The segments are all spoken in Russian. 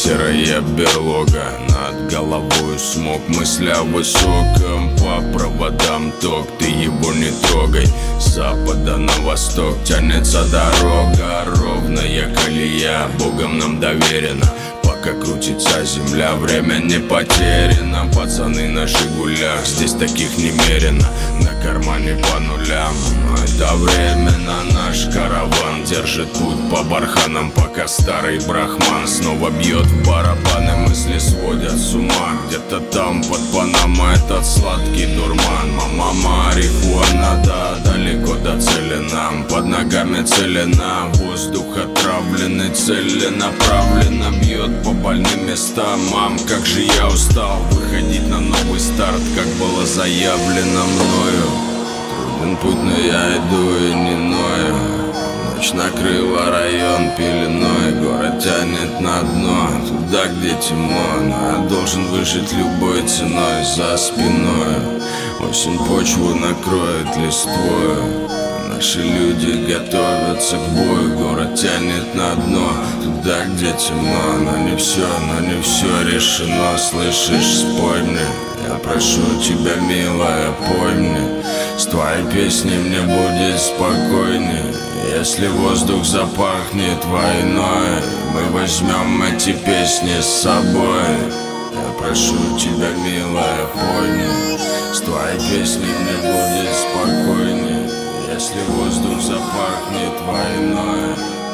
серая берлога. Над головой смог, мысли о высоком. По проводам ток, ты его не трогай. С запада на восток тянется дорога. Ровная колея, Богом нам доверена. Пока крутится земля, время не потеряно. Пацаны на «Жигулях», здесь таких немерено. На кармане по нулям, но это временно. Наш караван держит путь по барханам, пока старый брахман снова бьет в барабаны. Мысли сводят с ума, где-то там под Панамой этот сладкий дурман. Мама, марихуана, да, далеко до цели нам. Под ногами целена, воздух отравленный, целенаправленно бьет по больным местам. Мам, как же я устал выходить на новый старт, как было заявлено мною. Труден путь, но я иду и не ною. Ночь накрыла район пеленой, город тянет на дно, туда, где темно. Но я должен выжить любой ценой. За спиной осень почву накроет листвою. Наши люди готовятся к бою, город тянет на дно, туда, где темно. Но не все решено, слышишь, спой мне. Я прошу тебя, милая, пой мне. С твоей песней мне будет спокойнее. Если воздух запахнет войной, мы возьмем эти песни с собой. Я прошу тебя, милая, пой мне. С твоей песней мне будет спокойнее. Если воздух запахнет войной.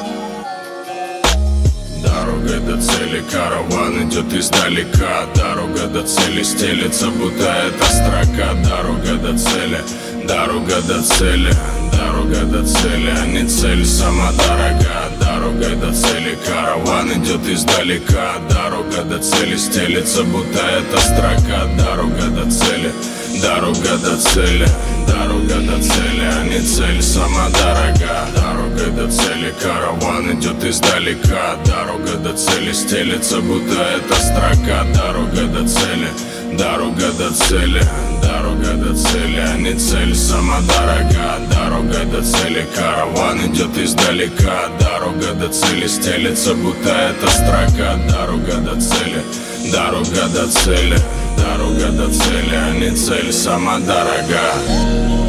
Дорога до цели, караван идет издалека. Дорога до цели стелется, будто это строка. Дорога до цели, дорога до цели. Дорога до цели, а не цель сама дорога. Дорога до цели, караван идет издалека. Дорога до цели стелется, будто это строка. Дорога до цели, дорога до цели. Дорога до цели, а не цель сама дорога. Дорога до цели, караван идет издалека. Дорога до цели стелется, будто это строка. Дорога до цели, дорога до цели. Дорога до цели, а не цель сама дорога. Дорога до цели, караван идет издалека. Дорога до цели стелется, будто это строка. Дорога до цели, дорога до цели. Дорога до цели, а не цель сама дорога.